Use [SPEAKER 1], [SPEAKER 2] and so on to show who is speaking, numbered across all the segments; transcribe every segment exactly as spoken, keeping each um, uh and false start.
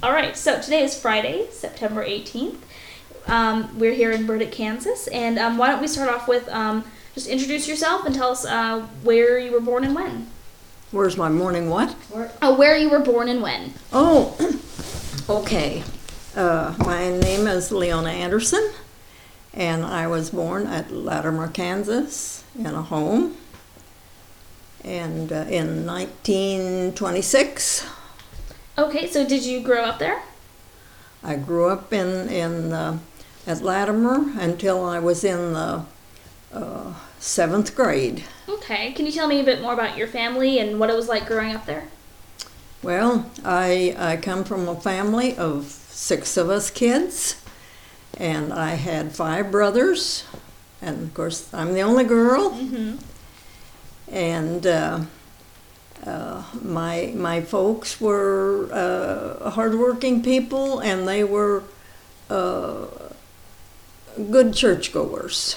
[SPEAKER 1] All right, so today is Friday, September eighteenth. Um, we're here in Burdick, Kansas, and um, why don't we start off with um, just introduce yourself and tell us uh, where you were born and when.
[SPEAKER 2] Where's my morning what?
[SPEAKER 1] Where, oh, where you were born and when.
[SPEAKER 2] Oh, okay. Uh, my name is Leona Anderson, and I was born at Latimer, Kansas, in a home, and uh, in nineteen twenty-six.
[SPEAKER 1] Okay, so did you grow up there?
[SPEAKER 2] I grew up in in uh, at Latimer until I was in the uh, seventh grade.
[SPEAKER 1] Okay, can you tell me a bit more about your family and what it was like growing up there?
[SPEAKER 2] Well, I I come from a family of six of us kids, and I had five brothers, and of course I'm the only girl.
[SPEAKER 1] Mm-hmm.
[SPEAKER 2] And uh, uh, my my folks were uh, hardworking people, and they were uh, good churchgoers.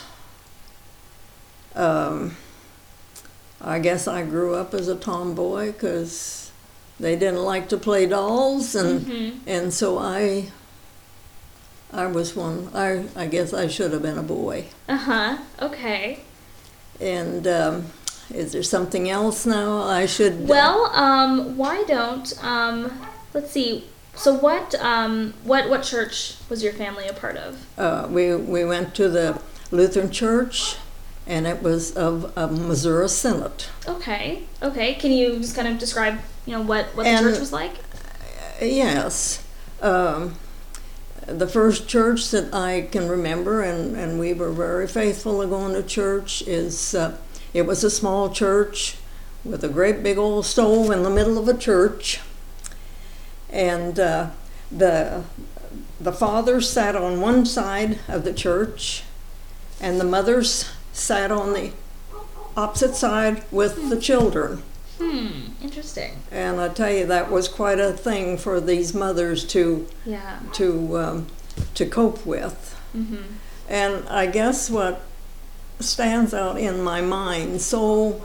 [SPEAKER 2] Um, I guess I grew up as a tomboy because they didn't like to play dolls, and
[SPEAKER 1] Mm-hmm.
[SPEAKER 2] and so I I was one. I I guess I should have been a boy.
[SPEAKER 1] Uh-huh, okay.
[SPEAKER 2] And um, is there something else now I should?
[SPEAKER 1] Well, um, why don't, um, let's see, so what, um, what, what church was your family a part of?
[SPEAKER 2] Uh, we we went to the Lutheran church, and it was of a Missouri Synod.
[SPEAKER 1] Okay, okay, can you just kind of describe, you know, what, what the
[SPEAKER 2] And-
[SPEAKER 1] church was like?
[SPEAKER 2] Yes. Um, the first church that I can remember, and, and we were very faithful to going to church, is uh, it was a small church with a great big old stove in the middle of a church. And uh, the, the fathers sat on one side of the church, and the mothers sat on the opposite side with the children.
[SPEAKER 1] Hmm, interesting.
[SPEAKER 2] And I tell you, that was quite a thing for these mothers to
[SPEAKER 1] Yeah.
[SPEAKER 2] to um, to cope with.
[SPEAKER 1] Mm-hmm.
[SPEAKER 2] And I guess what stands out in my mind so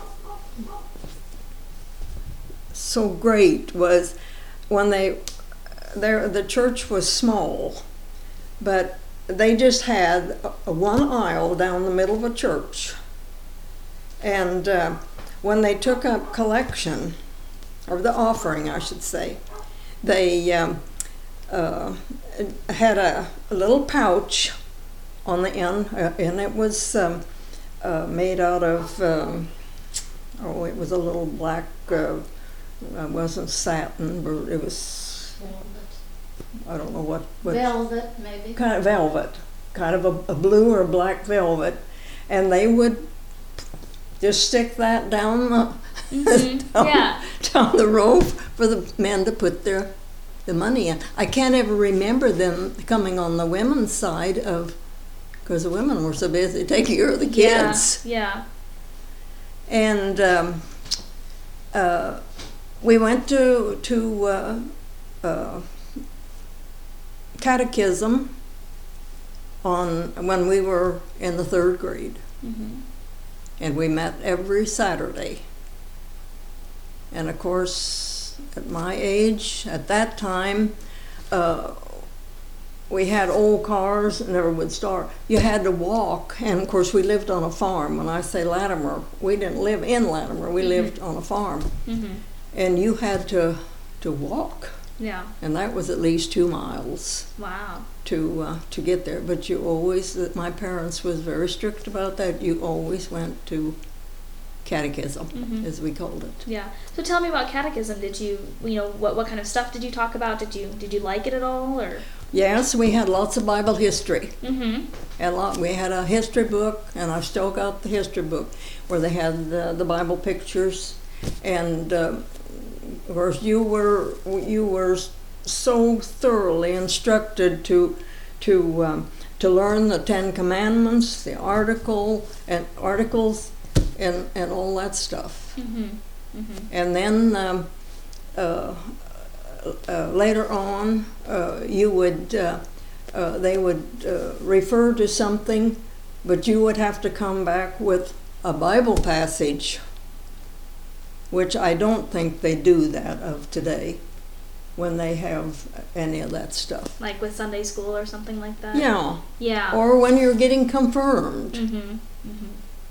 [SPEAKER 2] so great was when they there the church was small, but they just had a, a one aisle down the middle of a church. And uh, when they took up collection, or the offering, I should say, they um, uh, had a, a little pouch on the end, uh, and it was um, uh, made out of, um, oh, it was a little black, uh, it wasn't satin, but it was, I don't know what. what
[SPEAKER 3] Velvet, maybe.
[SPEAKER 2] kind of velvet, kind of a, a blue or black velvet, and they would just stick that down the
[SPEAKER 1] Mm-hmm.
[SPEAKER 2] down,
[SPEAKER 1] Yeah.
[SPEAKER 2] down the rope for the men to put their the money in. I can't ever remember them coming on the women's side of, because the women were so busy taking care of the kids.
[SPEAKER 1] Yeah.
[SPEAKER 2] And um, uh, we went to to uh, uh, catechism on when we were in the third grade,
[SPEAKER 1] Yeah. Mm-hmm.
[SPEAKER 2] and we met every Saturday. And of course, at my age, at that time, uh, we had old cars and never would start. You had to walk, and of course, we lived on a farm. When I say Latimer, we didn't live in Latimer. We
[SPEAKER 1] Mhm.
[SPEAKER 2] lived on a farm,
[SPEAKER 1] Mm-hmm.
[SPEAKER 2] and you had to to walk,
[SPEAKER 1] Yeah.
[SPEAKER 2] and that was at least two miles
[SPEAKER 1] Wow.
[SPEAKER 2] to uh, to get there. But you always, my parents was very strict about that. You always went to catechism,
[SPEAKER 1] Mhm.
[SPEAKER 2] as we called it.
[SPEAKER 1] Yeah. So tell me about catechism. Did you, you know, what what kind of stuff did you talk about? Did you did you like it at all, or?
[SPEAKER 2] Yes, we had lots of Bible history.
[SPEAKER 1] Mm-hmm.
[SPEAKER 2] A lot. We had a history book, and I've still got the history book, where they had the, the Bible pictures, and uh, of course you were you were so thoroughly instructed to to um, to learn the Ten Commandments, the article and articles, and and all that stuff.
[SPEAKER 1] Mm-hmm. Mm-hmm.
[SPEAKER 2] And then um, uh, uh, later on, uh, you would uh, uh, they would uh, refer to something, but you would have to come back with a Bible passage, which I don't think they do that of today. when they have any of that stuff.
[SPEAKER 1] Like with Sunday school or something like that?
[SPEAKER 2] Yeah.
[SPEAKER 1] Yeah.
[SPEAKER 2] Or when you're getting confirmed.
[SPEAKER 1] Mm-hmm. Mm-hmm.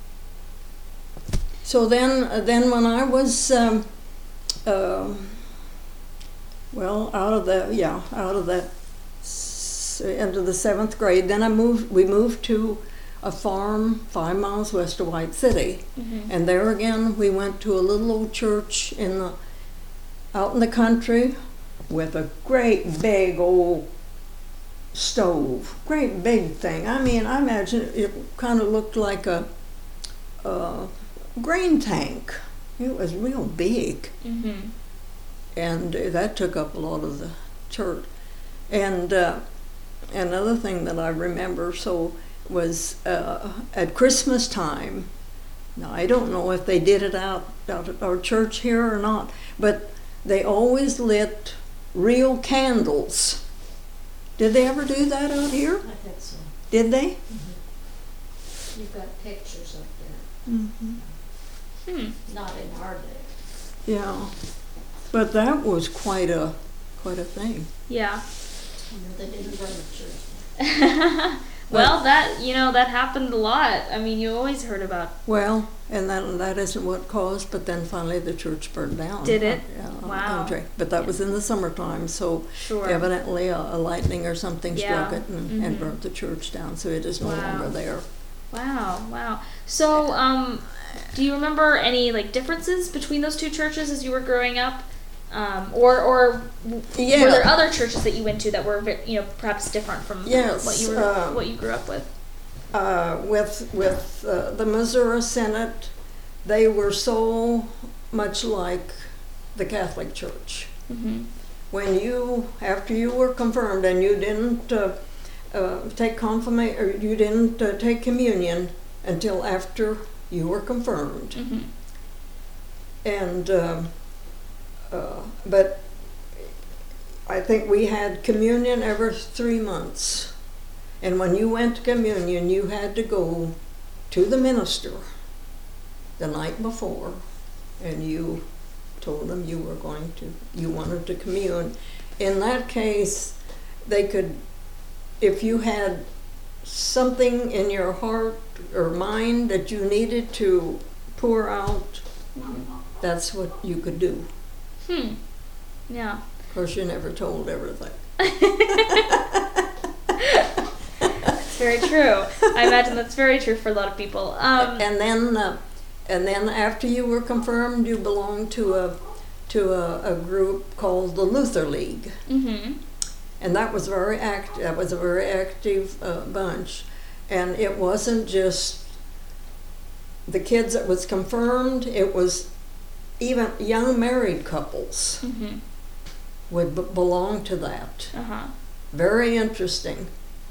[SPEAKER 2] So then, uh, then when I was, um, uh, well, out of the, yeah, out of the, s- into the seventh grade, then I moved, we moved to a farm five miles west of White City.
[SPEAKER 1] Mm-hmm.
[SPEAKER 2] And there again, we went to a little old church in the, out in the country with a great big old stove, great big thing. I mean, I imagine it kind of looked like a, a grain tank. It was real big,
[SPEAKER 1] Mm-hmm.
[SPEAKER 2] and that took up a lot of the church. And uh, another thing that I remember so was uh, at Christmas time. Now I don't know if they did it out out at our church here or not, but they always lit real candles. Did they ever do that out here?
[SPEAKER 3] I think so.
[SPEAKER 2] Did they?
[SPEAKER 3] Mm-hmm. You've got pictures up there.
[SPEAKER 2] Mm-hmm.
[SPEAKER 1] Hmm.
[SPEAKER 3] Not in our day.
[SPEAKER 2] Yeah, but that was quite a quite a thing.
[SPEAKER 1] Yeah.
[SPEAKER 3] You know, they didn't burn the church.
[SPEAKER 1] Well, that, you know, that happened a lot. I mean, you always heard about.
[SPEAKER 2] Well, and that that isn't what caused, but then finally the church burned down.
[SPEAKER 1] Did it?
[SPEAKER 2] Yeah, on the
[SPEAKER 1] Wow.
[SPEAKER 2] country. But that was in the summertime, so
[SPEAKER 1] Sure.
[SPEAKER 2] evidently a, a lightning or something struck
[SPEAKER 1] Yeah.
[SPEAKER 2] it and, and
[SPEAKER 1] Mhm.
[SPEAKER 2] burnt the church down, so it is no
[SPEAKER 1] Wow.
[SPEAKER 2] longer there.
[SPEAKER 1] Wow, wow. So, um, do you remember any like differences between those two churches as you were growing up, um, or or w-
[SPEAKER 2] Yeah.
[SPEAKER 1] were there other churches that you went to that were ve- you know perhaps different from
[SPEAKER 2] Yes,
[SPEAKER 1] what you were
[SPEAKER 2] uh,
[SPEAKER 1] what you grew up with?
[SPEAKER 2] Uh, with with uh, the Missouri Synod, they were so much like the Catholic Church.
[SPEAKER 1] Mm-hmm.
[SPEAKER 2] When you, after you were confirmed and you didn't uh, uh, take confirmation, or you didn't uh, take communion until after you were confirmed,
[SPEAKER 1] Mm-hmm.
[SPEAKER 2] and um, uh, but I think we had communion every three months, and when you went to communion, you had to go to the minister the night before, and you told them you were going to, you wanted to commune. In that case, they could, if you had something in your heart or mind that you needed to pour out, that's what you could do.
[SPEAKER 1] Hmm. Yeah.
[SPEAKER 2] Of course, you never told everything.
[SPEAKER 1] That's very true. I imagine that's very true for a lot of people. Um,
[SPEAKER 2] And then, uh, and then after you were confirmed, you belonged to a to a, a group called the Luther League,
[SPEAKER 1] mm-hmm.
[SPEAKER 2] and that was very act. That was a very active uh, bunch, and it wasn't just the kids that was confirmed. It was even young married couples
[SPEAKER 1] Mm-hmm.
[SPEAKER 2] would b- belong to that.
[SPEAKER 1] Uh-huh.
[SPEAKER 2] Very interesting.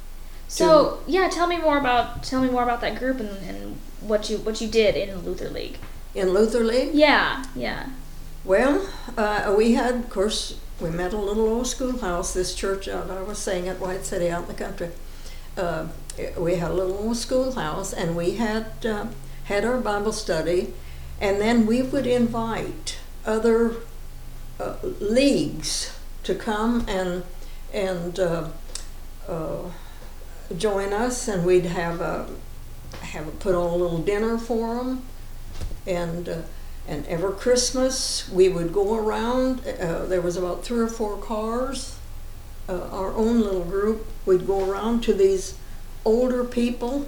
[SPEAKER 1] So yeah, tell me more about tell me more about that group and, and what you what you did in the Luther League.
[SPEAKER 2] In Luther League?
[SPEAKER 1] Yeah, yeah.
[SPEAKER 2] Well, uh, we had, of course, we met a little old schoolhouse, this church out, I was saying, at White City out in the country. Uh, we had a little old schoolhouse, and we had uh, had our Bible study, and then we would invite other uh, leagues to come and and uh, uh, join us, and we'd have a have a, put on a little dinner for them, and. Uh, And every Christmas, we would go around. Uh, there was about three or four cars. Uh, our own little group would go around to these older people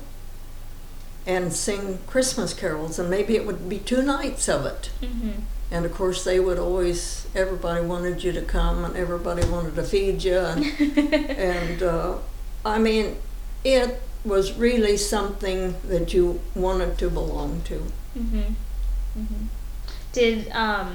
[SPEAKER 2] and sing Christmas carols, and maybe it would be two nights of it.
[SPEAKER 1] Mm-hmm.
[SPEAKER 2] And of course, they would always, everybody wanted you to come, and everybody wanted to feed you. And, and uh, I mean, it was really something that you wanted to belong to.
[SPEAKER 1] Mm-hmm. Mm-hmm. Did um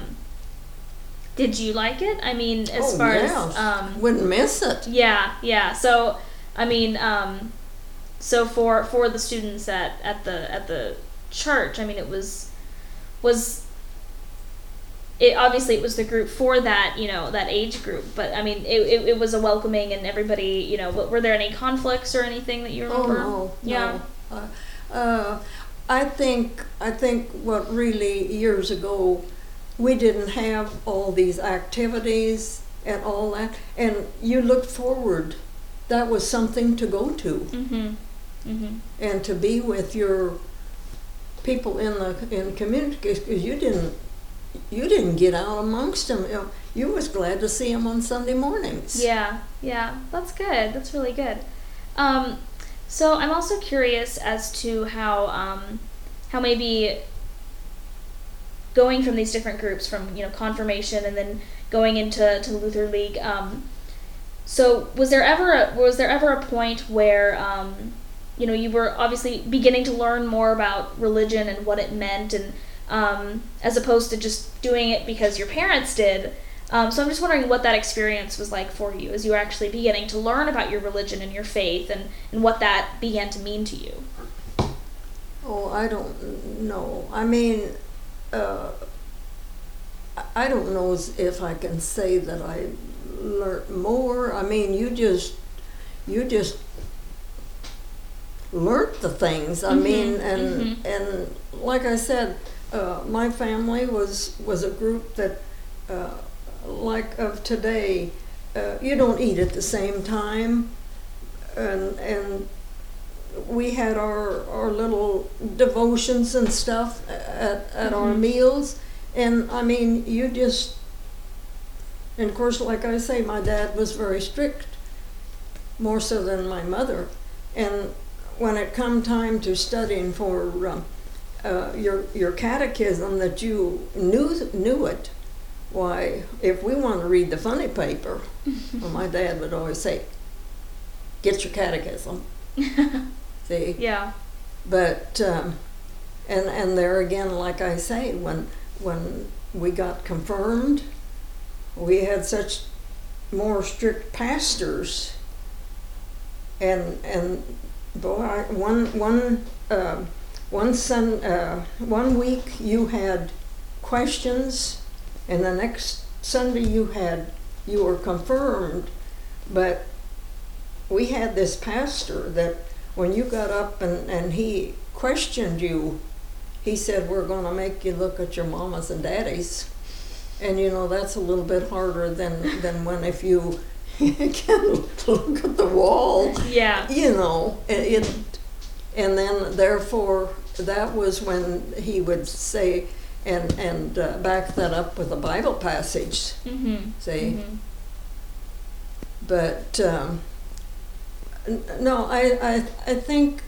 [SPEAKER 1] did you like it? I mean, as
[SPEAKER 2] Oh,
[SPEAKER 1] far
[SPEAKER 2] yeah.
[SPEAKER 1] as um
[SPEAKER 2] Wouldn't miss it.
[SPEAKER 1] yeah, yeah. So I mean, um so for for the students at, at the at the church, I mean, it was was it obviously it was the group for that, you know, that age group, but I mean, it it, it was a welcoming, and everybody, you know, w- were there any conflicts or anything that you
[SPEAKER 2] Oh
[SPEAKER 1] remember?
[SPEAKER 2] no,
[SPEAKER 1] Yeah.
[SPEAKER 2] no. Uh, uh, I think I think what really years ago, we didn't have all these activities and all that, and you looked forward. That was something to go to,
[SPEAKER 1] Mm-hmm. Mm-hmm.
[SPEAKER 2] and to be with your people in the in community, because you didn't you didn't get out amongst them. You know, you was glad to see them on Sunday mornings.
[SPEAKER 1] Yeah, yeah, that's good. That's really good. Um, so I'm also curious as to how um, how maybe going from these different groups, from you know confirmation and then going into to Luther League. Um, so was there ever a, was there ever a point where um, you know you were obviously beginning to learn more about religion and what it meant, and um, as opposed to just doing it because your parents did. Um, so I'm just wondering what that experience was like for you as you were actually beginning to learn about your religion and your faith, and, and what that began to mean to you.
[SPEAKER 2] Oh, I don't know. I mean, uh, I don't know as if I can say that I learned more. I mean, you just, you just learned the things. I
[SPEAKER 1] Mhm,
[SPEAKER 2] mean, and
[SPEAKER 1] mhm.
[SPEAKER 2] and like I said, uh, my family was was a group that, uh, like of today, uh, you don't eat at the same time, and and we had our our little devotions and stuff at at our
[SPEAKER 1] Mhm.
[SPEAKER 2] meals, and I mean, you just, and of course, like I say, my dad was very strict, more so than my mother, and when it come time to studying for um, uh, your your catechism, that you knew knew it. Why, if we want to read the funny paper, well, my dad would always say, "Get your catechism." See,
[SPEAKER 1] Yeah.
[SPEAKER 2] but um, and and there again, like I say, when when we got confirmed, we had such more strict pastors, and and boy, I, one one uh, one sun uh, one week you had questions, and the next Sunday you had you were confirmed, but we had this pastor that when you got up and, and he questioned you, he said, "We're going to make you look at your mamas and daddies." And you know, that's a little bit harder than, than when if you can look at the wall,
[SPEAKER 1] Yeah.
[SPEAKER 2] you know, it, it, and then therefore that was when he would say, and, and uh, back that up with a Bible passage,
[SPEAKER 1] Mm-hmm.
[SPEAKER 2] see.
[SPEAKER 1] Mm-hmm.
[SPEAKER 2] But um, n- no, I, I I think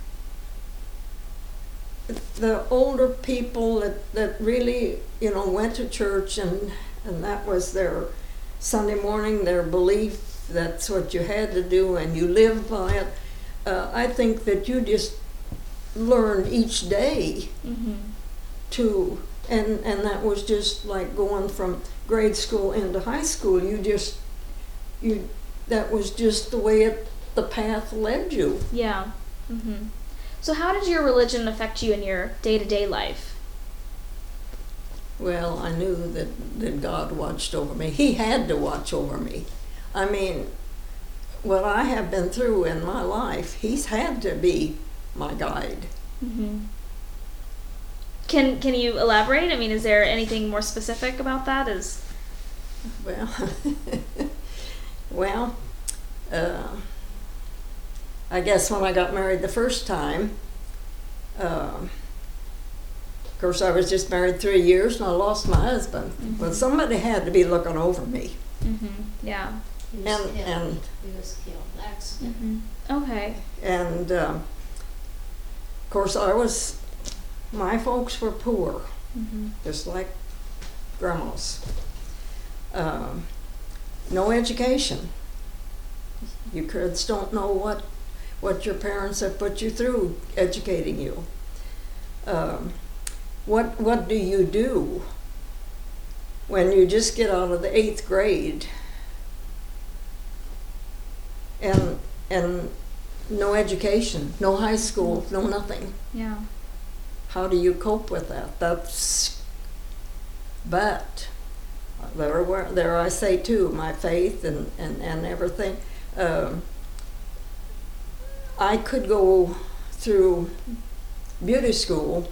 [SPEAKER 2] the older people that, that really, you know, went to church, and and that was their Sunday morning, their belief. That's what you had to do, and you lived by it. Uh, I think that you just learned each day
[SPEAKER 1] Mm-hmm.
[SPEAKER 2] to, and and that was just like going from grade school into high school. You just you that was just the way it the path led you.
[SPEAKER 1] Yeah. Mm-hmm. So how did your religion affect you in your day-to-day life?
[SPEAKER 2] Well, I knew that, that God watched over me. He had to watch over me. I mean, what I have been through in my life, He's had to be my guide.
[SPEAKER 1] Mm-hmm. Can Can you elaborate? I mean, is there anything more specific about that? Is
[SPEAKER 2] Well, well, uh, I guess when I got married the first time, uh, of course I was just married three years and I lost my husband.
[SPEAKER 1] Mhm.
[SPEAKER 2] Well, somebody had to be looking over me.
[SPEAKER 1] Mm-hmm. Yeah.
[SPEAKER 3] He was
[SPEAKER 2] And,
[SPEAKER 3] killed.
[SPEAKER 2] and,
[SPEAKER 3] He was killed, accident.
[SPEAKER 1] Mm-hmm. Okay.
[SPEAKER 2] and um, of course I was, my folks were poor,
[SPEAKER 1] Mm-hmm.
[SPEAKER 2] just like grandma's. Um, no education. You kids don't know what what your parents have put you through educating you. Um, what what do you do when you just get out of the eighth grade and and no education, no high school, no nothing?
[SPEAKER 1] Yeah.
[SPEAKER 2] How do you cope with that? That's, but there, were, there I say too, my faith and, and, and everything. Um, I could go through beauty school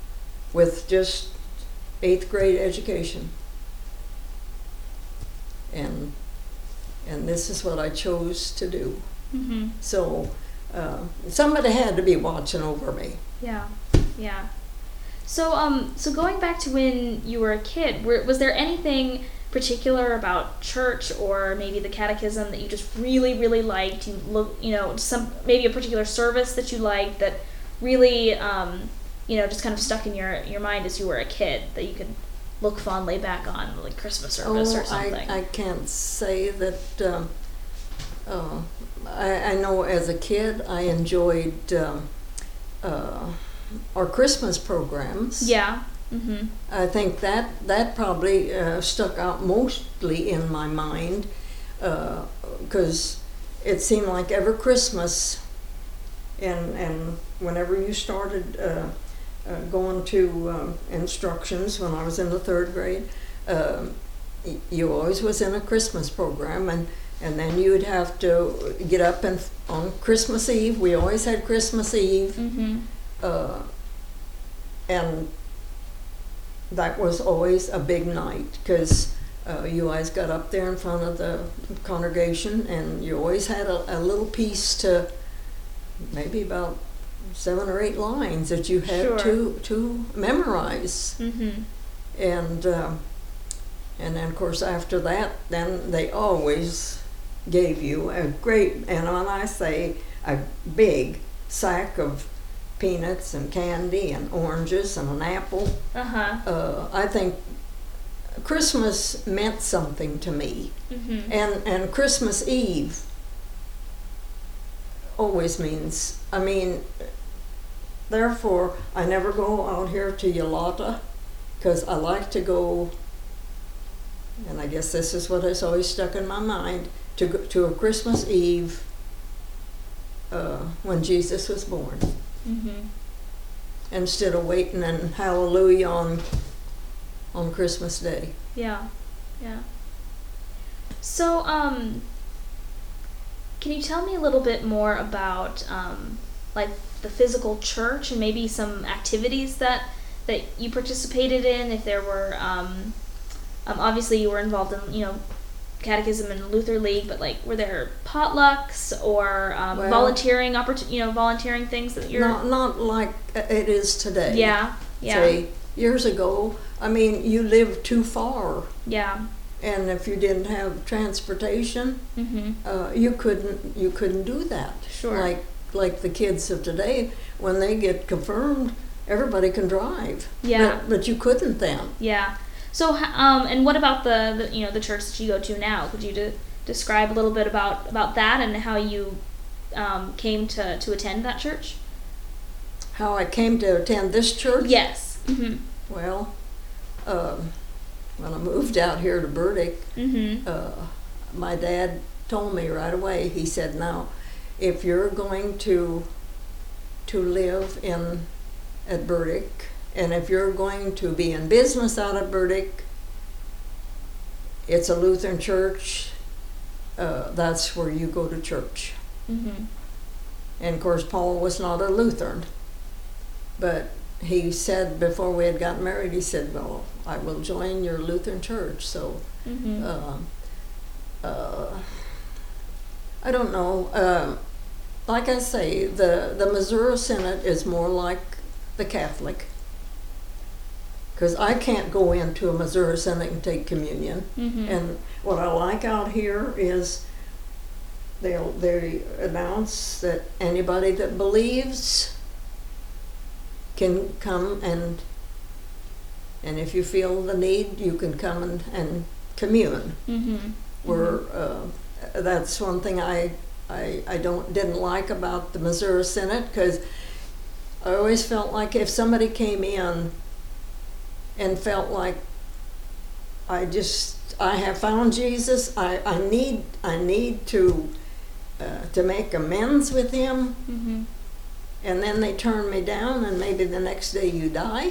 [SPEAKER 2] with just eighth grade education. and and this is what I chose to do.
[SPEAKER 1] Mm-hmm.
[SPEAKER 2] So uh, somebody had to be watching over me.
[SPEAKER 1] Yeah, yeah. So, um, so going back to when you were a kid, were, was there anything particular about church or maybe the catechism that you just really, really liked? You look, you know, some maybe a particular service that you liked that really, um, you know, just kind of stuck in your your mind as you were a kid that you could look fondly back on, like Christmas service
[SPEAKER 2] oh,
[SPEAKER 1] or something.
[SPEAKER 2] I, I can't say that. Um, uh, I, I know as a kid I enjoyed um, uh, our Christmas programs.
[SPEAKER 1] Yeah. Mm-hmm.
[SPEAKER 2] I think that that probably uh, stuck out mostly in my mind because uh, it seemed like every Christmas, and and whenever you started uh, uh, going to um, instructions when I was in the third grade, uh, you always was in a Christmas program, and and then you would have to get up and on Christmas Eve. We always had Christmas Eve,
[SPEAKER 1] Mm-hmm.
[SPEAKER 2] uh, and that was always a big night because uh, you always got up there in front of the congregation, and you always had a, a little piece to maybe about seven or eight lines that you had
[SPEAKER 1] Sure.
[SPEAKER 2] to to memorize.
[SPEAKER 1] Mm-hmm.
[SPEAKER 2] And um, and then of course after that, then they always gave you a great, and when I say a big sack of peanuts and candy and oranges and an apple.
[SPEAKER 1] Uh-huh.
[SPEAKER 2] Uh, I think Christmas meant something to me,
[SPEAKER 1] Mm-hmm.
[SPEAKER 2] and and Christmas Eve always means. I mean, therefore, I never go out here to Yalata because I like to go. And I guess this is what has always stuck in my mind, to go to a Christmas Eve uh, when Jesus was born,
[SPEAKER 1] Mm-hmm.
[SPEAKER 2] instead of waiting and hallelujah on on Christmas Day.
[SPEAKER 1] Yeah, yeah. So, um, can you tell me a little bit more about, um, like the physical church and maybe some activities that that you participated in? If there were, um, um, obviously you were involved in, you know, Catechism and Luther League, but like, were there potlucks or um,
[SPEAKER 2] Well,
[SPEAKER 1] volunteering opport- you know, volunteering things that you're?
[SPEAKER 2] Not not like it is today.
[SPEAKER 1] Yeah, yeah,
[SPEAKER 2] Say, years ago, I mean, you lived too far,
[SPEAKER 1] yeah.
[SPEAKER 2] and if you didn't have transportation,
[SPEAKER 1] Mm-hmm.
[SPEAKER 2] uh, you couldn't you couldn't do that.
[SPEAKER 1] Sure.
[SPEAKER 2] Like like the kids of today, when they get confirmed, everybody can drive.
[SPEAKER 1] Yeah.
[SPEAKER 2] But, but you couldn't then.
[SPEAKER 1] Yeah. So, h- um, and what about the, the you know the church that you go to now? Could you de- describe a little bit about, about that and how you um, came to, to attend that church?
[SPEAKER 2] How I came to attend this church?
[SPEAKER 1] Yes. Mm-hmm.
[SPEAKER 2] Well, um, when I moved out here to Burdick,
[SPEAKER 1] Mm-hmm.
[SPEAKER 2] uh, my dad told me right away. He said, "Now, if you're going to to live in at Burdick, and if you're going to be in business out of Burdick, it's a Lutheran church. Uh, that's where you go to church."
[SPEAKER 1] Mm-hmm.
[SPEAKER 2] And of course, Paul was not a Lutheran, but he said before we had gotten married, he said, "Well, I will join your Lutheran church." So.
[SPEAKER 1] Mm-hmm.
[SPEAKER 2] Uh, uh, I don't know. Um, like I say, the, the Missouri Synod is more like the Catholic. Because I can't go into a Missouri Synod and take communion.
[SPEAKER 1] Mm-hmm.
[SPEAKER 2] And what I like out here is they'll they announce that anybody that believes can come, and and if you feel the need, you can come and, and commune.
[SPEAKER 1] Mm-hmm.
[SPEAKER 2] Where uh, that's one thing I I, I don't didn't like about the Missouri Synod, because I always felt like if somebody came in and felt like I just I have found Jesus, I, I need I need to uh, to make amends with him,
[SPEAKER 1] Mm-hmm.
[SPEAKER 2] and then they turn me down, and maybe the next day you die.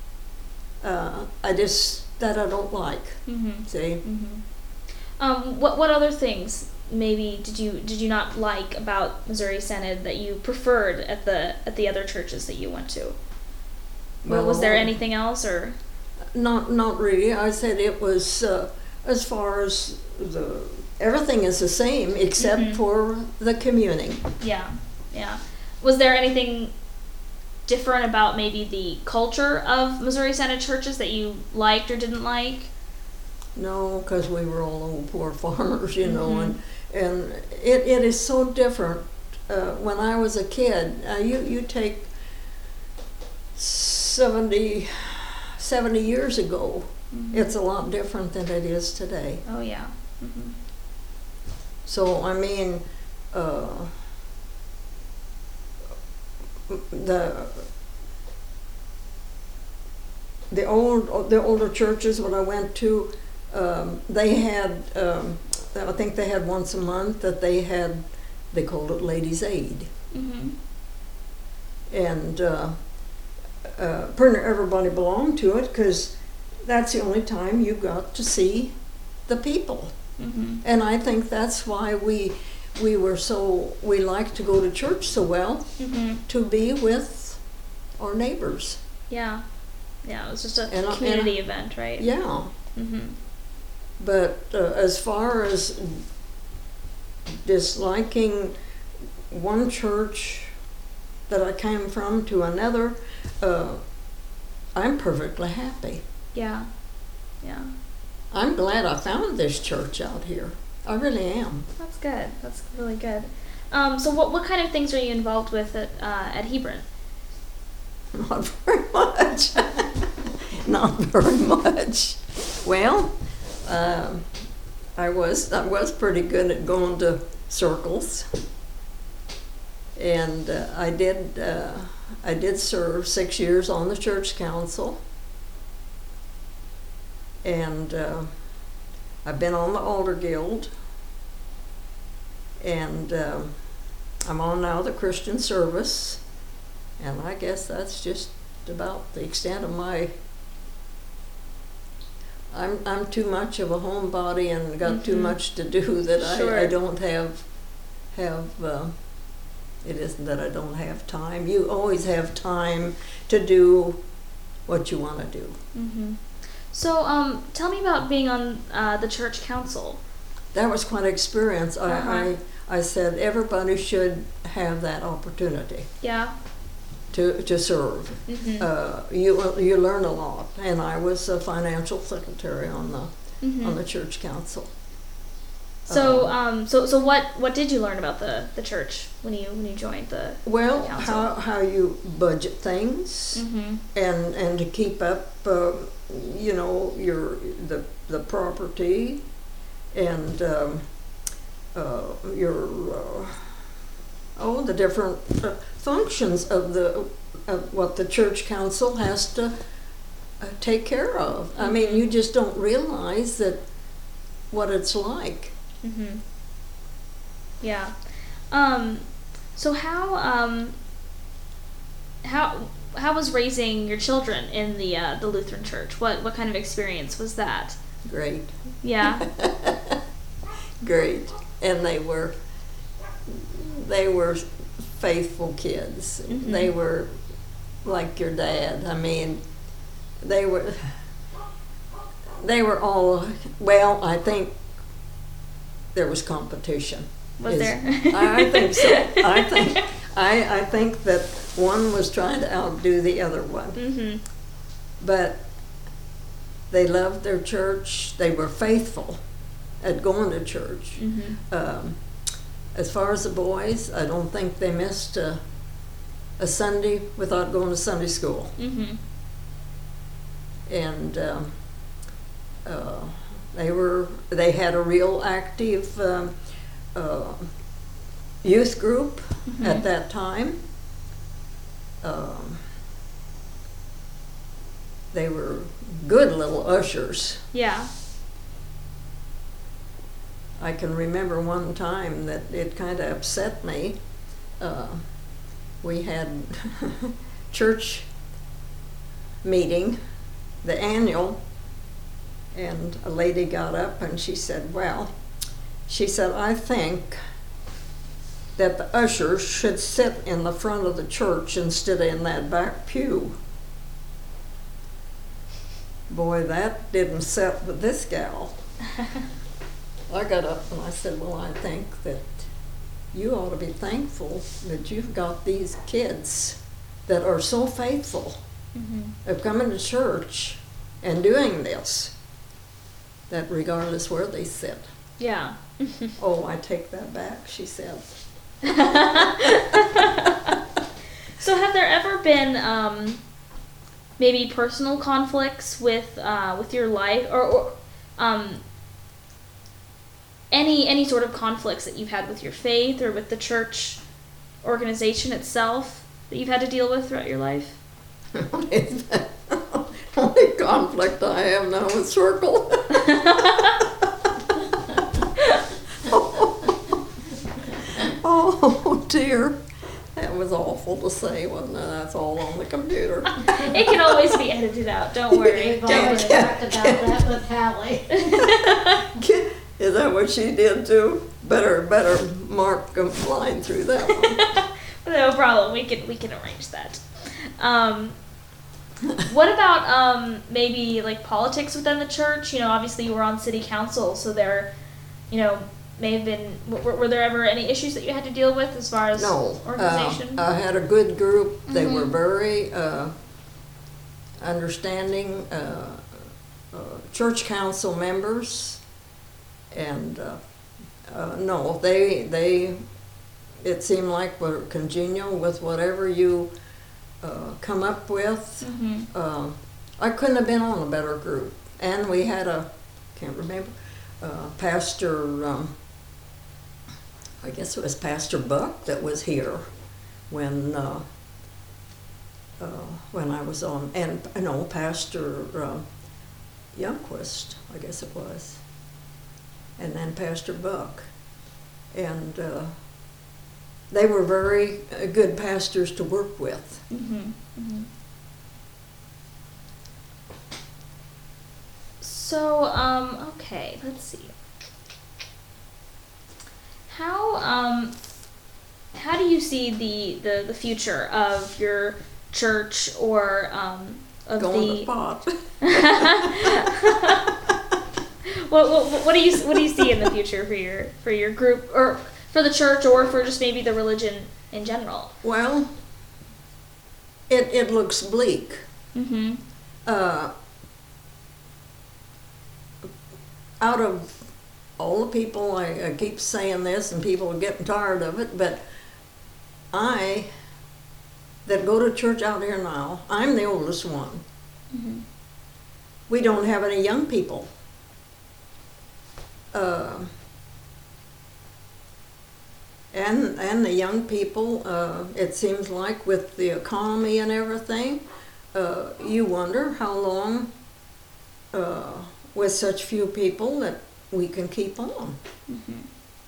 [SPEAKER 2] Uh, I just that I don't like.
[SPEAKER 1] Mm-hmm.
[SPEAKER 2] See.
[SPEAKER 1] Mm-hmm. Um, what what other things maybe did you did you not like about Missouri Synod that you preferred at the at the other churches that you went to? Well, was there anything else, or?
[SPEAKER 2] Not not really. I said it was uh, as far as the, everything is the same except
[SPEAKER 1] Mhm.
[SPEAKER 2] for the communing.
[SPEAKER 1] Yeah, yeah. Was there anything different about maybe the culture of Missouri Synod churches that you liked or didn't like?
[SPEAKER 2] No, because we were all old poor farmers, you know,
[SPEAKER 1] Mhm.
[SPEAKER 2] and and it, it is so different. Uh, when I was a kid, uh, you you take seventy, seventy years ago,
[SPEAKER 1] Mhm.
[SPEAKER 2] it's a lot different than it is today.
[SPEAKER 1] Oh yeah. Mhm.
[SPEAKER 2] So I mean, uh, the the old the older churches when I went to, um, they had um, I think they had once a month that they had, they called it Ladies' Aid,
[SPEAKER 1] Mhm.
[SPEAKER 2] and uh, uh, pretty everybody belonged to it because that's the only time you got to see the people.
[SPEAKER 1] Mhm.
[SPEAKER 2] And I think that's why we we were so we liked to go to church so well,
[SPEAKER 1] Mhm.
[SPEAKER 2] to be with our neighbors.
[SPEAKER 1] Yeah. Yeah. It was just a
[SPEAKER 2] And I- and
[SPEAKER 1] community
[SPEAKER 2] I-
[SPEAKER 1] event, right?
[SPEAKER 2] Yeah,
[SPEAKER 1] Mhm.
[SPEAKER 2] but uh, as far as disliking one church that I came from to another, uh, I'm perfectly happy.
[SPEAKER 1] Yeah. Yeah.
[SPEAKER 2] I'm glad I found this church out here. I really am.
[SPEAKER 1] That's good. That's really good. Um, so what what kind of things are you involved with at uh, at Hebron?
[SPEAKER 2] Not very much. Not very much. Well, um, I was I was pretty good at going to circles, and uh, I did uh, I did serve six years on the church council, and uh, I've been on the Alder Guild, and uh, I'm on now the Christian Service, and I guess that's just about the extent of my. I'm I'm too much of a homebody and got too
[SPEAKER 1] Mhm.
[SPEAKER 2] much to do that I, I
[SPEAKER 1] Sure.
[SPEAKER 2] don't have have. Uh, it isn't that I don't have time. You always have time to do what you want to do.
[SPEAKER 1] Mm-hmm. So, um, tell me about being on uh, the church council.
[SPEAKER 2] That was quite an experience.
[SPEAKER 1] Uh-huh.
[SPEAKER 2] I, I I said everybody should have that opportunity
[SPEAKER 1] Yeah.
[SPEAKER 2] to to serve.
[SPEAKER 1] Mm-hmm.
[SPEAKER 2] Uh, you you learn a lot, and I was a financial secretary on the
[SPEAKER 1] mm-hmm.
[SPEAKER 2] on the church council.
[SPEAKER 1] So,
[SPEAKER 2] uh,
[SPEAKER 1] um, so, so what, what did you learn about the, the church when you when you joined the?
[SPEAKER 2] Well,
[SPEAKER 1] council?
[SPEAKER 2] how how you budget things,
[SPEAKER 1] Mm-hmm.
[SPEAKER 2] and and to keep up, uh, you know, your the the property, and um, uh, your uh, oh the different uh, functions of the of what the church council has to uh, take care of. I mean,
[SPEAKER 1] Mhm.
[SPEAKER 2] you just don't realize that what it's like.
[SPEAKER 1] Mm-hmm. Yeah. Um, so how um, how how was raising your children in the uh, the Lutheran Church? What what kind of experience was that?
[SPEAKER 2] Great.
[SPEAKER 1] Yeah.
[SPEAKER 2] Great. And they were they were faithful kids.
[SPEAKER 1] Mhm.
[SPEAKER 2] They were like your dad. I mean, they were they were all, well, I think there was competition.
[SPEAKER 1] Was
[SPEAKER 2] Is-
[SPEAKER 1] there?
[SPEAKER 2] I I think so. I think I I think that one was trying to outdo the other one.
[SPEAKER 1] Mm-hmm.
[SPEAKER 2] But they loved their church. They were faithful at going to church.
[SPEAKER 1] Mm-hmm.
[SPEAKER 2] Um, as far as the boys, I don't think they missed a, a Sunday without going to Sunday school.
[SPEAKER 1] Mm-hmm.
[SPEAKER 2] And um, uh, they were they had a real active um, uh, youth group
[SPEAKER 1] Mhm.
[SPEAKER 2] at that time. Um, they were good little ushers.
[SPEAKER 1] Yeah.
[SPEAKER 2] I can remember one time that it kind of upset me. Uh, we had church meeting, the annual, and a lady got up and she said, well, she said, I think that the ushers should sit in the front of the church instead of in that back pew. Boy, that didn't sit with this gal. I got up and I said, well, I think that you ought to be thankful that you've got these kids that are so faithful
[SPEAKER 1] Mm-hmm.
[SPEAKER 2] of coming to church and doing this, that regardless where they sit.
[SPEAKER 1] Yeah.
[SPEAKER 2] Oh, I take that back, she said.
[SPEAKER 1] So have there ever been um, maybe personal conflicts with uh, with your life, or, or um, any any sort of conflicts that you've had with your faith or with the church organization itself that you've had to deal with throughout your life?
[SPEAKER 2] Only conflict I have now with Circle. Oh dear, that was awful to say, wasn't it? That's all on the computer.
[SPEAKER 1] It can always be edited out. Don't worry.
[SPEAKER 3] We've
[SPEAKER 1] Don't
[SPEAKER 3] already
[SPEAKER 1] worry.
[SPEAKER 3] talked about that with Hallie.
[SPEAKER 2] Is that what she did too? Better, better mark a line through that one.
[SPEAKER 1] No problem. We can we can arrange that. Um, what about um, maybe like politics within the church? You know, obviously you were on city council, so there, you know, may have been. Were, were there ever any issues that you had to deal with as far as
[SPEAKER 2] No,
[SPEAKER 1] organization?
[SPEAKER 2] uh, I had a good group. They were
[SPEAKER 1] Mhm.
[SPEAKER 2] very uh, understanding. Uh, uh, church council members, and uh, uh, no, they they. It seemed like were congenial with whatever you uh, come up with.
[SPEAKER 1] Mm-hmm.
[SPEAKER 2] Uh, I couldn't have been on a better group. And we had a, can't remember, uh, Pastor, um, I guess it was Pastor Buck that was here when uh, uh, when I was on, and no, Pastor uh, Youngquist, I guess it was, and then Pastor Buck. And uh, they were very uh, good pastors to work with.
[SPEAKER 1] Mm-hmm. Mm-hmm. So, um, okay, let's see. How, um, how do you see the, the, the future of your church or, um, of
[SPEAKER 2] Going
[SPEAKER 1] the...
[SPEAKER 2] to pot.
[SPEAKER 1] what, what, what do you, what do you see in the future for your, for your group, or for the church, or for just maybe the religion in general?
[SPEAKER 2] Well, it, it looks bleak.
[SPEAKER 1] Mm-hmm.
[SPEAKER 2] Uh, out of all the people, I, I keep saying this and people are getting tired of it, but I, that go to church out here now, I'm the oldest one.
[SPEAKER 1] Mm-hmm.
[SPEAKER 2] We don't have any young people. Uh, and and the young people, uh, it seems like with the economy and everything, uh, you wonder how long uh, with such few people that we can keep on.
[SPEAKER 1] Mm-hmm.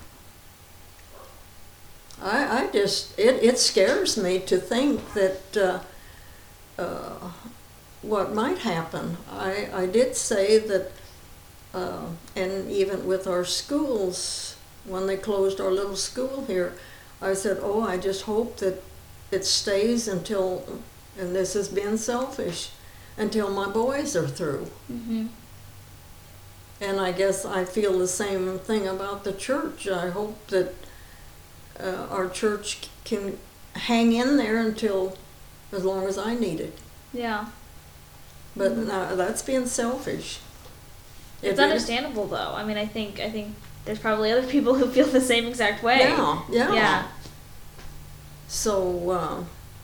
[SPEAKER 2] I, I just, it, it scares me to think that uh, uh, what might happen. I, I did say that, uh, and even with our schools, when they closed our little school here, I said, oh, I just hope that it stays until, and this is being selfish, until my boys are through.
[SPEAKER 1] Mm-hmm.
[SPEAKER 2] And I guess I feel the same thing about the church. I hope that uh, our church c- can hang in there until, as long as I need it.
[SPEAKER 1] Yeah.
[SPEAKER 2] But
[SPEAKER 1] Mhm.
[SPEAKER 2] uh, that's being selfish.
[SPEAKER 1] It's
[SPEAKER 2] It-
[SPEAKER 1] understandable, though. I mean, I think I think there's probably other people who feel the same exact way.
[SPEAKER 2] Yeah, yeah.
[SPEAKER 1] Yeah.
[SPEAKER 2] So uh,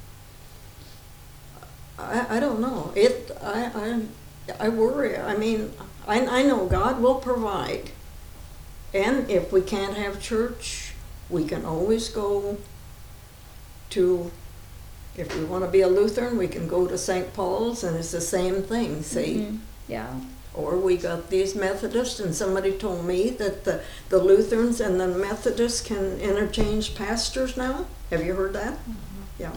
[SPEAKER 2] I I don't know. It I I I worry. I mean, I I know God will provide, and if we can't have church, we can always go to. If we want to be a Lutheran, we can go to Saint Paul's, and it's the same thing. See.
[SPEAKER 1] Mhm. Yeah.
[SPEAKER 2] Or we got these Methodists, and somebody told me that the, the Lutherans and the Methodists can interchange pastors now. Have you heard that?
[SPEAKER 3] Mhm.
[SPEAKER 2] Yeah.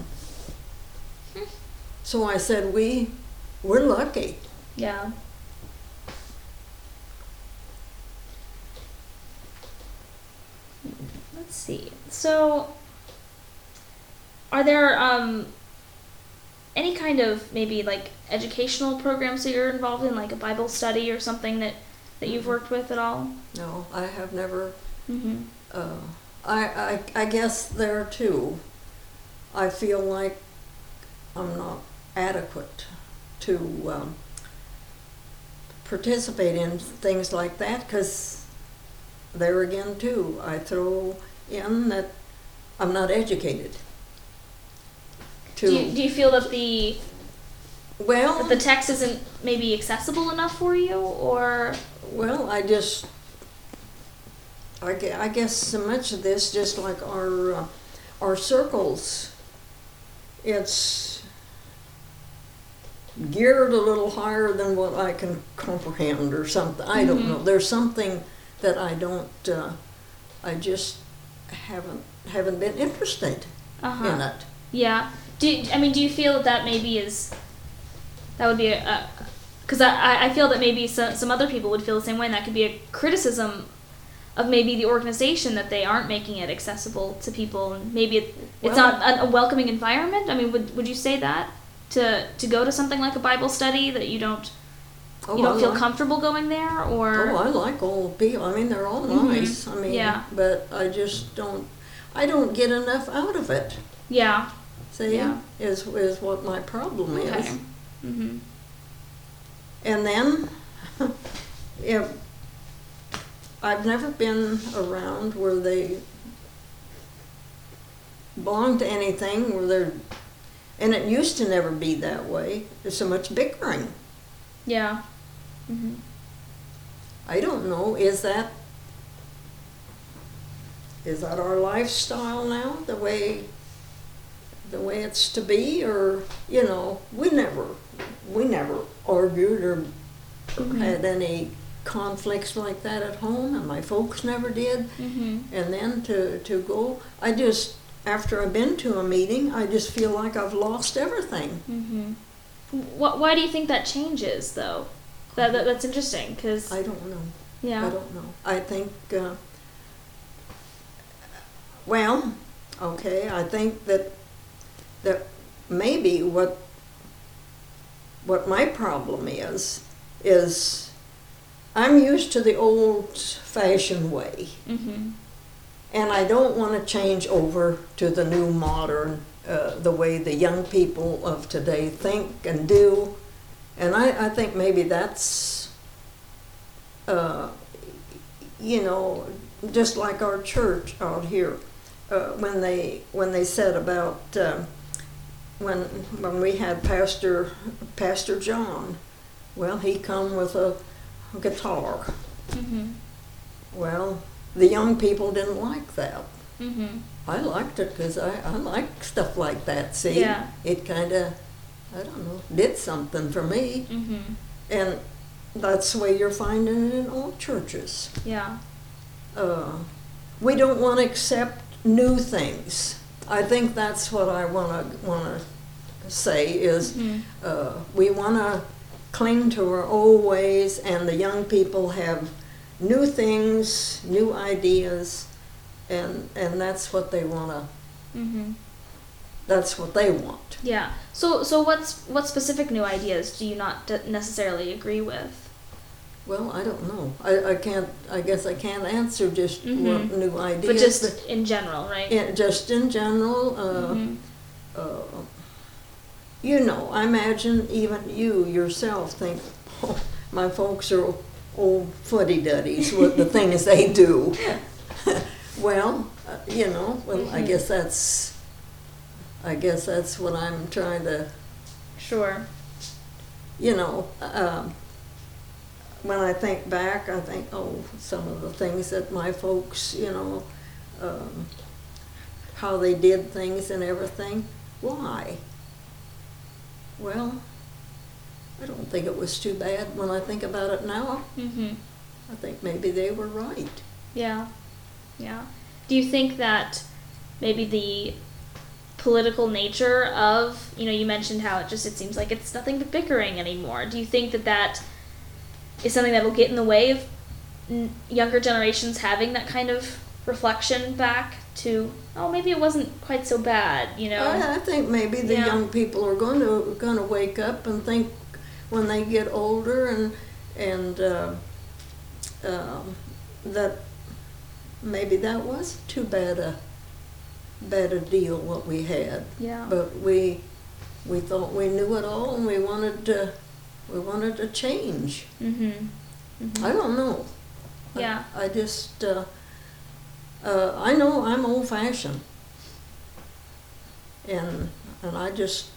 [SPEAKER 2] So I said, we, we're lucky.
[SPEAKER 1] Yeah. Let's see. So, are there um any kind of maybe like educational programs that you're involved in, like a Bible study or something that that you've worked with at all?
[SPEAKER 2] No, I have never.
[SPEAKER 1] Mm-hmm.
[SPEAKER 2] Uh, I, I I guess there too. I feel like I'm not adequate to um, participate in things like that, because there again too, I throw in that I'm not educated. To
[SPEAKER 1] Do you, do you feel that the
[SPEAKER 2] well,
[SPEAKER 1] that the text isn't maybe accessible enough for you, or
[SPEAKER 2] well, I just I, gue- I guess so much of this, just like our uh, our circles, it's geared a little higher than what I can comprehend or something. I don't
[SPEAKER 1] Mhm.
[SPEAKER 2] know. There's something that I don't. Uh, I just haven't haven't been interested
[SPEAKER 1] uh-huh.
[SPEAKER 2] in it.
[SPEAKER 1] Yeah. Do I mean do you feel that that maybe is that would be a because I I I feel that maybe some some other people would feel the same way, and that could be a criticism of maybe the organization, that they aren't making it accessible to people, and maybe it, it's
[SPEAKER 2] Well-
[SPEAKER 1] not a, a welcoming environment. I mean, would would you say that to to go to something like a Bible study, that you don't
[SPEAKER 2] Oh,
[SPEAKER 1] you don't
[SPEAKER 2] I
[SPEAKER 1] feel
[SPEAKER 2] like-
[SPEAKER 1] comfortable going there, or
[SPEAKER 2] Oh, I like all the people. I mean, they're all
[SPEAKER 1] Mhm.
[SPEAKER 2] nice. I mean,
[SPEAKER 1] Yeah.
[SPEAKER 2] but I just don't. I don't get enough out of it.
[SPEAKER 1] yeah.
[SPEAKER 2] See,
[SPEAKER 1] Yeah.
[SPEAKER 2] is is what my problem is.
[SPEAKER 1] Okay. Mhm.
[SPEAKER 2] And then, if I've never been around where they belong to anything where they're, and it used to never be that way. There's so much bickering.
[SPEAKER 1] Yeah. Mhm.
[SPEAKER 2] I don't know. Is that is that our lifestyle now? The way the way it's to be, or you know, we never we never argued or
[SPEAKER 1] Mhm.
[SPEAKER 2] had any conflicts like that at home, and my folks never did.
[SPEAKER 1] Mhm.
[SPEAKER 2] And then to, to go, I just, after I've been to a meeting, I just feel like I've lost everything.
[SPEAKER 1] Mhm. What? Why do you think that changes, though? That, that that's interesting, because
[SPEAKER 2] I don't know. I
[SPEAKER 1] yeah.
[SPEAKER 2] don't know. I think, uh, well, okay, I think that, that maybe what, what my problem is, is I'm used to the old-fashioned way.
[SPEAKER 1] Mhm.
[SPEAKER 2] And I don't want to change over to the new modern, uh, the way the young people of today think and do. And I, I think maybe that's, uh, you know, just like our church out here, uh, when they when they said about uh, when when we had Pastor Pastor John, well, he come with a guitar.
[SPEAKER 1] Mhm.
[SPEAKER 2] Well, the young people didn't like that.
[SPEAKER 1] Mhm.
[SPEAKER 2] I liked it because I, I like stuff like that, see?
[SPEAKER 1] Yeah.
[SPEAKER 2] It kind of, I don't know, did something for me.
[SPEAKER 1] Mhm.
[SPEAKER 2] And that's the way you're finding it in all churches.
[SPEAKER 1] Yeah.
[SPEAKER 2] Uh, we don't want to accept new things. I think that's what I want to want to say is
[SPEAKER 1] Mhm.
[SPEAKER 2] uh, we want to cling to our old ways, and the young people have new things, new ideas, and and that's what they want to.
[SPEAKER 1] Mhm.
[SPEAKER 2] That's what they want.
[SPEAKER 1] Yeah. So so what's what specific new ideas do you not d- necessarily agree with?
[SPEAKER 2] Well, I don't know. I, I can't. I guess I can't answer just
[SPEAKER 1] Mhm.
[SPEAKER 2] what new ideas.
[SPEAKER 1] But just in general, right?
[SPEAKER 2] in, just in general. Uh,
[SPEAKER 1] Mhm.
[SPEAKER 2] uh, you know, I imagine even you yourself think, oh, my folks are old fuddy-duddies with the things they do. Well, uh, you know, well, I
[SPEAKER 1] Mhm.
[SPEAKER 2] guess that's, I guess that's what I'm trying to,
[SPEAKER 1] Sure.
[SPEAKER 2] you know, um, when I think back, I think, oh, some of the things that my folks, you know, um, how they did things and everything. Why? Well, I don't think it was too bad when I think about it now.
[SPEAKER 1] Mhm.
[SPEAKER 2] I think maybe they were right.
[SPEAKER 1] Yeah. Yeah. Do you think that maybe the political nature of, you know, you mentioned how it just it seems like it's nothing but bickering anymore. Do you think that that is something that will get in the way of n- younger generations having that kind of reflection back to, oh, maybe it wasn't quite so bad, you know?
[SPEAKER 2] I, I think maybe the
[SPEAKER 1] Yeah.
[SPEAKER 2] young people are going to going to wake up and think when they get older and and uh, um, that maybe that was too bad a bad a deal what we had.
[SPEAKER 1] Yeah.
[SPEAKER 2] But we we thought we knew it all, and we wanted to we wanted to change.
[SPEAKER 1] Mhm. Mhm.
[SPEAKER 2] I don't know.
[SPEAKER 1] Yeah.
[SPEAKER 2] I, I just uh, uh, I know I'm old fashioned, and and I just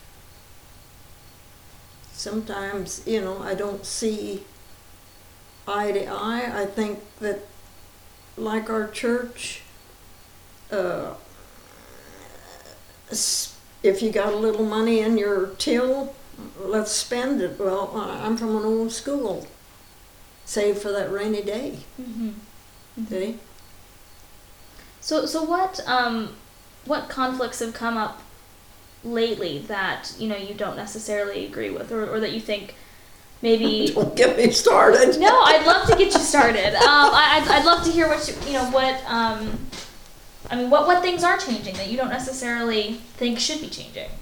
[SPEAKER 2] sometimes, you know, I don't see eye to eye. I think that, like our church, uh, s- if you got a little money in your till, let's spend it. Well, I- I'm from an old school. Save for that rainy day.
[SPEAKER 1] Mhm. Mhm.
[SPEAKER 2] See?
[SPEAKER 1] So so what um what conflicts have come up lately that, you know, you don't necessarily agree with, or, or that you think maybe
[SPEAKER 2] Don't get me started.
[SPEAKER 1] No, I'd love to get you started. Um, I, I'd, I'd love to hear what you, you know, what, um, I mean, what, what things are changing that you don't necessarily think should be changing?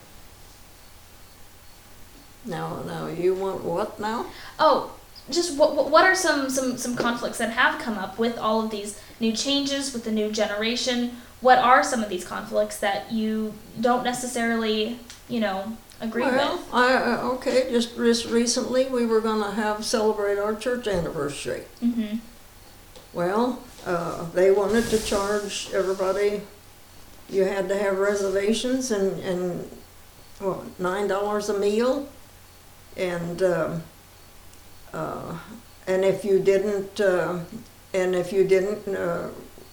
[SPEAKER 2] No, no, you want what now?
[SPEAKER 1] Oh, just what, what what are some, some, some conflicts that have come up with all of these new changes, with the new generation? What are some of these conflicts that you don't necessarily, you know, agree
[SPEAKER 2] Well,
[SPEAKER 1] with?
[SPEAKER 2] I, uh, okay, just, just recently we were gonna have, celebrate our church anniversary.
[SPEAKER 1] Mm-hmm.
[SPEAKER 2] Well, uh, they wanted to charge everybody, you had to have reservations and, and, what, nine dollars a meal? And, um, uh, and if you didn't, uh, and if you didn't, uh,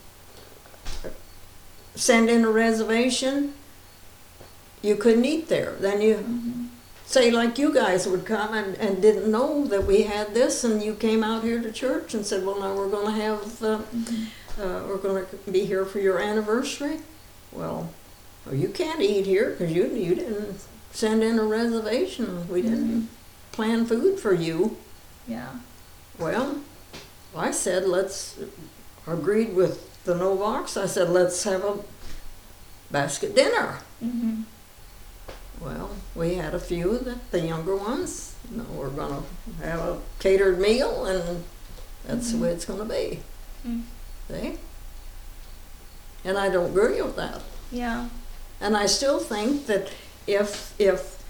[SPEAKER 2] send in a reservation, you couldn't eat there. Then you,
[SPEAKER 1] Mm-hmm.
[SPEAKER 2] say like you guys would come and, and didn't know that we had this, and you came out here to church and said, well, now we're going to have, uh,
[SPEAKER 1] Mm-hmm.
[SPEAKER 2] uh, we're going to be here for your anniversary. Well, well you can't eat here because you, you didn't send in a reservation. We didn't
[SPEAKER 1] Mhm.
[SPEAKER 2] plan food for you.
[SPEAKER 1] Yeah.
[SPEAKER 2] Well, I said, let's, agreed with the Novaks, I said, let's have a basket dinner.
[SPEAKER 1] Mm-hmm.
[SPEAKER 2] Well, we had a few, that the younger ones, you know, we're gonna have a catered meal, and that's the way it's gonna be.
[SPEAKER 1] Mm.
[SPEAKER 2] See? And I don't agree with that.
[SPEAKER 1] Yeah.
[SPEAKER 2] And I still think that if, if,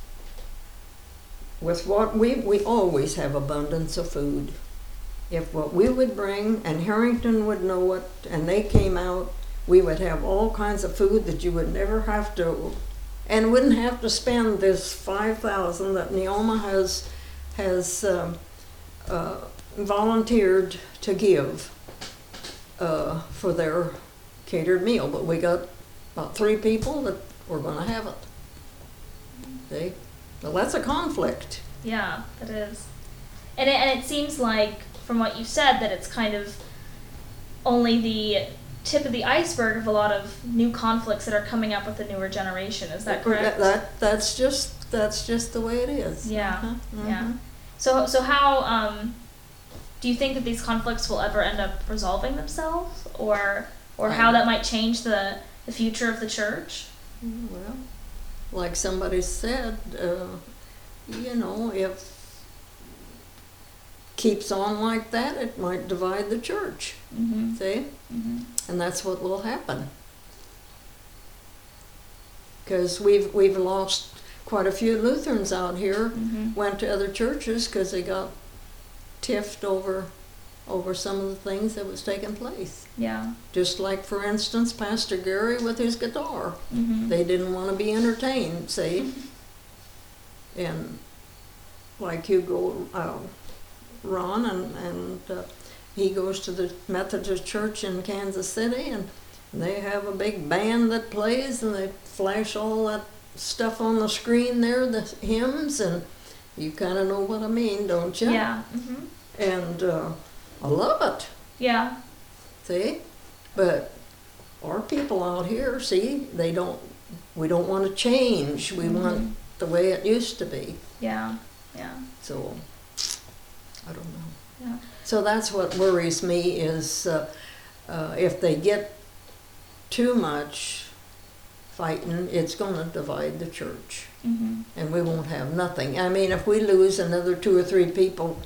[SPEAKER 2] with what we, we always have abundance of food. If what we would bring, and Harrington would know it, and they came out, we would have all kinds of food that you would never have to, and wouldn't have to spend this five thousand that Neoma has, has, um, uh, volunteered to give, uh, for their catered meal. But we got about three people that were gonna have it. See? Well, that's a conflict.
[SPEAKER 1] Yeah, it is. And it, and it seems like, from what you said, that it's kind of only the tip of the iceberg of a lot of new conflicts that are coming up with the newer generation. Is that correct?
[SPEAKER 2] That, that that's just that's just the way it is.
[SPEAKER 1] Yeah.
[SPEAKER 2] Uh-huh.
[SPEAKER 1] Yeah.
[SPEAKER 2] Mhm.
[SPEAKER 1] So so how um, do you think that these conflicts will ever end up resolving themselves, or or how that might change the the future of the church?
[SPEAKER 2] Well, like somebody said, uh, you know, if keeps on like that, it might divide the church.
[SPEAKER 1] Mm-hmm.
[SPEAKER 2] See?
[SPEAKER 1] Mm-hmm.
[SPEAKER 2] And that's what will happen. Because we've we've lost quite a few Lutherans out here.
[SPEAKER 1] Mm-hmm.
[SPEAKER 2] Went to other churches because they got tiffed over over some of the things that was taking place.
[SPEAKER 1] Yeah.
[SPEAKER 2] Just like, for instance, Pastor Gary with his guitar.
[SPEAKER 1] Mm-hmm.
[SPEAKER 2] They didn't want to be entertained, see? And like you go, uh, Ron, and, and uh, he goes to the Methodist Church in Kansas City, and they have a big band that plays, and they flash all that stuff on the screen there, the hymns, and you kind of know what I mean, don't you?
[SPEAKER 1] Yeah. Mm-hmm.
[SPEAKER 2] And uh, I love it,
[SPEAKER 1] Yeah.
[SPEAKER 2] see? But our people out here, see, they don't, we don't want to change. We
[SPEAKER 1] Mhm.
[SPEAKER 2] want the way it used to be.
[SPEAKER 1] Yeah. Yeah.
[SPEAKER 2] So, I don't know.
[SPEAKER 1] Yeah.
[SPEAKER 2] So that's what worries me is uh, uh, if they get too much fighting, it's going to divide the church.
[SPEAKER 1] Mm-hmm.
[SPEAKER 2] And we won't have nothing. I mean, if we lose another two or three people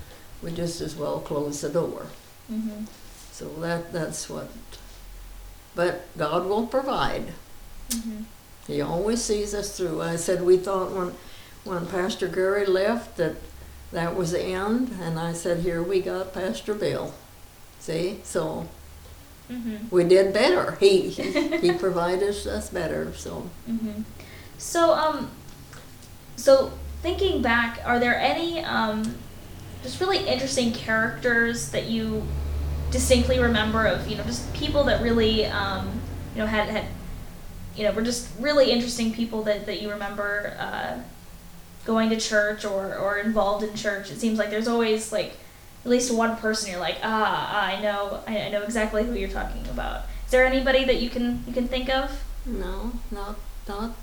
[SPEAKER 2] we just as well close the door.
[SPEAKER 1] Mhm.
[SPEAKER 2] So that that's what. But God will provide.
[SPEAKER 1] Mhm.
[SPEAKER 2] He always sees us through. I said we thought when when Pastor Gary left that that was the end, and I said here we got Pastor Bill. See, so
[SPEAKER 1] Mhm.
[SPEAKER 2] we did better. He he, he provided us better. So
[SPEAKER 1] Mhm. So um, so thinking back, are there any um, just really interesting characters that you distinctly remember of, you know, just people that really um, you know, had had you know, were just really interesting people that, that you remember uh, going to church or, or involved in church? It seems like there's always like at least one person you're like, ah, ah I know I, I know exactly who you're talking about. Is there anybody that you can you can think of?
[SPEAKER 2] no, not not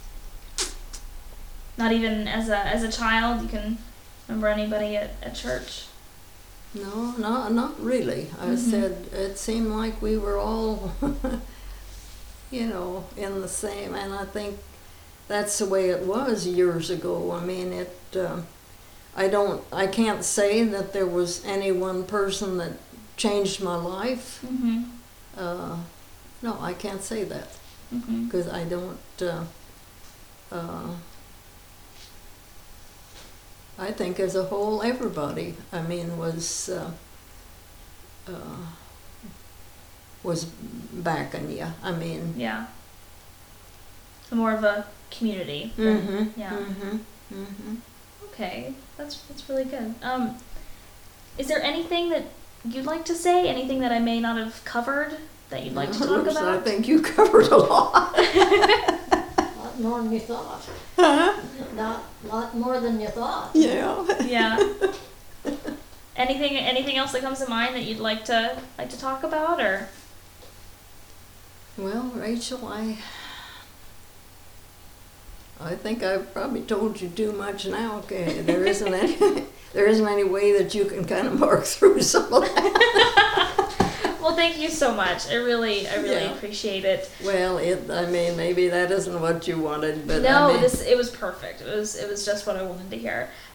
[SPEAKER 1] Not even as a as a child you can remember anybody at, at church?
[SPEAKER 2] no, not not really. I
[SPEAKER 1] Mhm.
[SPEAKER 2] said it seemed like we were all, you know, in the same, and I think that's the way it was years ago. I mean, it. Uh, I don't. I can't say that there was any one person that changed my life.
[SPEAKER 1] Mm-hmm.
[SPEAKER 2] Uh, no, I can't say that
[SPEAKER 1] Mm-hmm.
[SPEAKER 2] because I don't. Uh, uh, I think as a whole, everybody. I mean, was uh, uh, was backing you. I mean.
[SPEAKER 1] Yeah. So more of a community. than-
[SPEAKER 2] Mm-hmm.
[SPEAKER 1] Yeah.
[SPEAKER 2] Mm-hmm. Mm-hmm.
[SPEAKER 1] Okay, that's that's really good. Um, is there anything that you'd like to say? Anything that I may not have covered that you'd like to talk
[SPEAKER 2] I
[SPEAKER 1] about?
[SPEAKER 2] think you covered a lot.
[SPEAKER 3] A lot more than you thought.
[SPEAKER 2] Huh?
[SPEAKER 3] Not, lot more than you thought.
[SPEAKER 2] Yeah.
[SPEAKER 1] Yeah. Anything anything else that comes to mind that you'd like to like to talk about, or?
[SPEAKER 2] Well, Rachel, I I think I've probably told you too much now. Okay, there isn't any there isn't any way that you can kind of mark through some of that.
[SPEAKER 1] Well, thank you so much. I really I really
[SPEAKER 2] Yeah.
[SPEAKER 1] appreciate it.
[SPEAKER 2] Well, it I mean maybe that isn't what you wanted, but
[SPEAKER 1] no,
[SPEAKER 2] I mean,
[SPEAKER 1] this it was perfect. It was it was just what I wanted to hear.